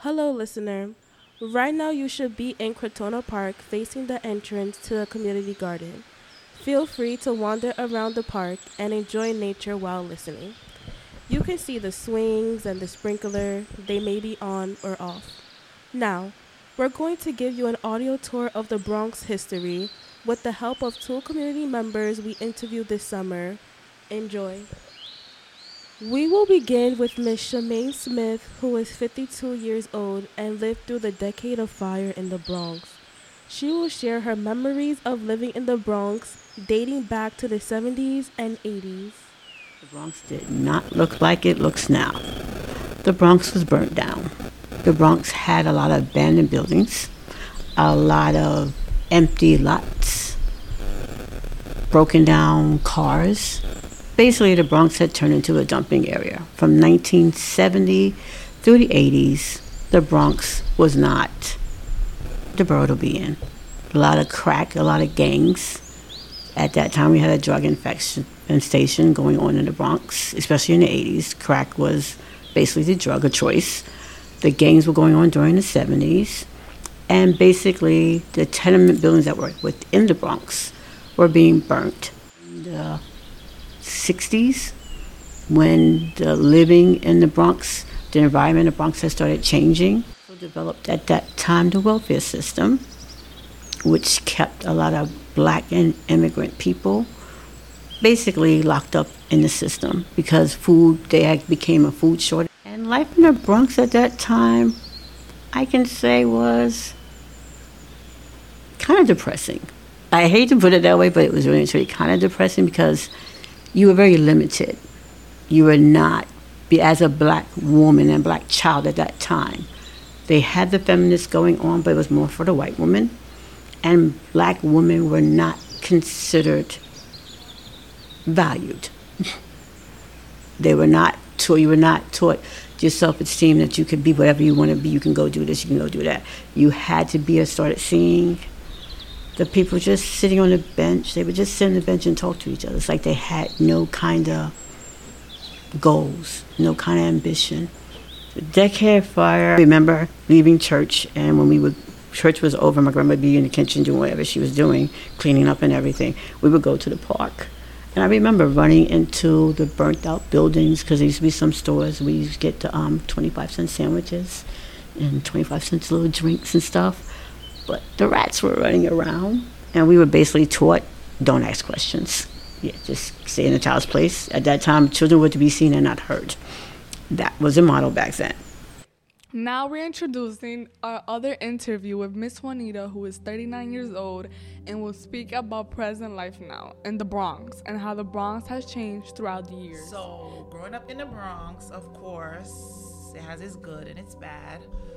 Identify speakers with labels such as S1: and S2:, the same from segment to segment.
S1: Hello, listener. Right now, you should be in Crotona Park facing the entrance to the community garden. Feel free to wander around the park and enjoy nature while listening. You can see the swings and the sprinkler, they may be on or off. Now, we're going to give you an audio tour of the Bronx history with the help of two community members we interviewed this summer. Enjoy. We will begin with Miss Shemaine Smith, who is 52 years old and lived through the decade of fire in the Bronx. She will share her memories of living in the Bronx dating back to the 70s and 80s.
S2: The Bronx did not look like it looks now. The Bronx was burnt down. The Bronx had a lot of abandoned buildings, a lot of empty lots, broken down cars. Basically, the Bronx had turned into a dumping area. From 1970 through the 80s, the Bronx was not the borough to be in. A lot of crack, a lot of gangs. At that time, we had a drug infestation going on in the Bronx, especially in the 80s. Crack was basically the drug of choice. The gangs were going on during the 70s. And basically, the tenement buildings that were within the Bronx were being burnt. In the 60s, when the living in the Bronx, the environment in the Bronx had started changing, so developed at that time the welfare system, which kept a lot of black and immigrant people basically locked up in the system because there became a food shortage. And life in the Bronx at that time, I can say, was kind of depressing. I hate to put it that way, but it was really kind of depressing because you were very limited. You were not, as a black woman and black child at that time, they had the feminists going on, but it was more for the white woman. And black women were not considered valued. They were not taught, you were not taught your self-esteem that you could be whatever you want to be. You can go do this, you can go do that. You had to be, I started seeing the people just sitting on the bench. They would just sit on the bench and talk to each other. It's like they had no kind of goals, no kind of ambition. The decade of fire, I remember leaving church, and when church was over, my grandma would be in the kitchen doing whatever she was doing, cleaning up and everything. We would go to the park. And I remember running into the burnt out buildings because there used to be some stores. We used to get the 25-cent sandwiches and 25-cent little drinks and stuff. But the rats were running around, and we were basically taught, don't ask questions. Yeah, just stay in a child's place. At that time, children were to be seen and not heard. That was a model back then.
S3: Now we're introducing our other interview with Miss Juanita, who is 39 years old and will speak about present life now in the Bronx and how the Bronx has changed throughout the years.
S4: So, growing up in the Bronx, of course, it has its good and its bad.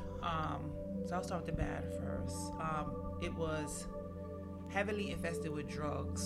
S4: So I'll start with the bad first. It was heavily infested with drugs.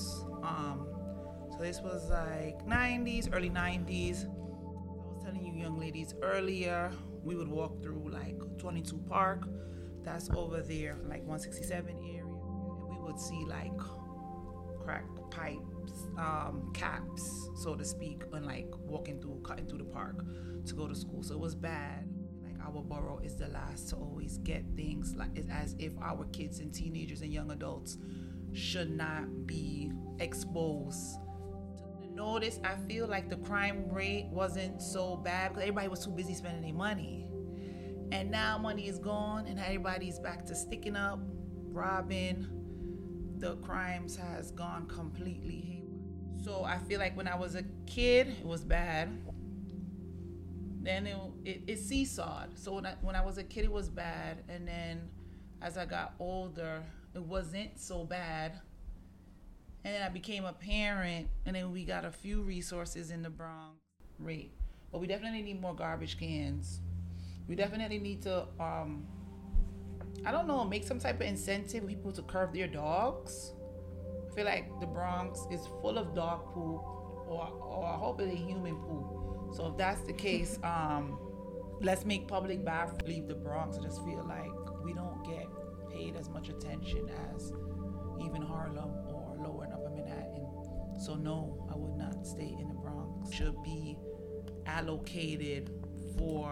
S4: So this was like 90s, early 90s. I was telling you young ladies earlier, we would walk through like 22 Park. That's over there, like 167 area. And we would see like crack pipes, caps, so to speak, and like cutting through the park to go to school. So it was bad. Our borough is the last to always get things, like it's as if our kids and teenagers and young adults should not be exposed. To notice, I feel like the crime rate wasn't so bad because everybody was too busy spending their money. And now money is gone and everybody's back to sticking up, robbing. The crimes has gone completely haywire. So I feel like when I was a kid, it was bad. Then it seesawed. So when I was a kid, it was bad. And then as I got older, it wasn't so bad. And then I became a parent. And then we got a few resources in the Bronx rate. But we definitely need more garbage cans. We definitely need to, I don't know, make some type of incentive for people to curb their dogs. I feel like the Bronx is full of dog poop or hopefully human poop. So if that's the case, let's make public bathrooms leave the Bronx. I just feel like we don't get paid as much attention as even Harlem or Lower and Upper Manhattan. So no, I would not stay in the Bronx. Should be allocated for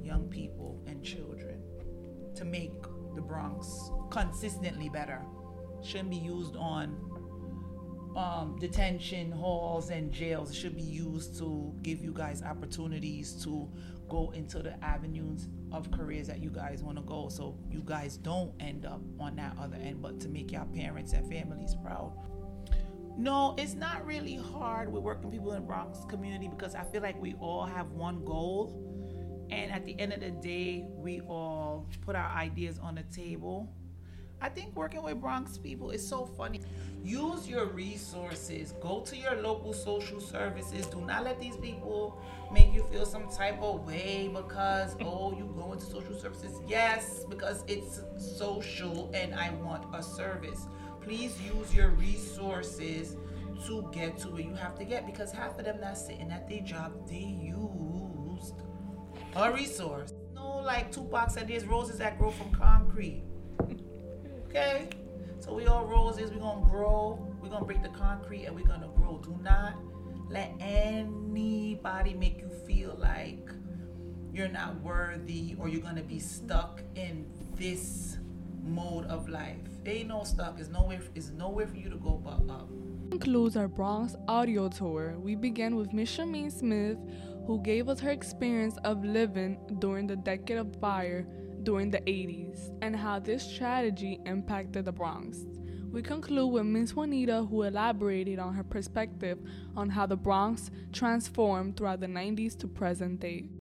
S4: young people and children to make the Bronx consistently better. Shouldn't be used on detention halls and jails. It should be used to give you guys opportunities to go into the avenues of careers that you guys want to go, so you guys don't end up on that other end, but to make your parents and families proud. No, it's not really hard with working people in the Bronx community because I feel like we all have one goal, and at the end of the day, we all put our ideas on the table. I think working with Bronx people is so funny. Use your resources. Go to your local social services. Do not let these people make you feel some type of way because, oh, you go into social services. Yes, because it's social and I want a service. Please use your resources to get to where you have to get, because half of them not sitting at their job, they used a resource. No, like Tupac said, there's roses that grow from concrete. Okay, so we all roses, we're gonna grow, we're gonna break the concrete and we're gonna grow. Do not let anybody make you feel like you're not worthy or you're gonna be stuck in this mode of life. There ain't no stuck, it's nowhere for you to go but up.
S3: Concludes our Bronx audio tour. We began with Miss Shameen Smith, who gave us her experience of living during the decade of fire during the 80s and how this tragedy impacted the Bronx. We conclude with Ms. Juanita, who elaborated on her perspective on how the Bronx transformed throughout the 90s to present day.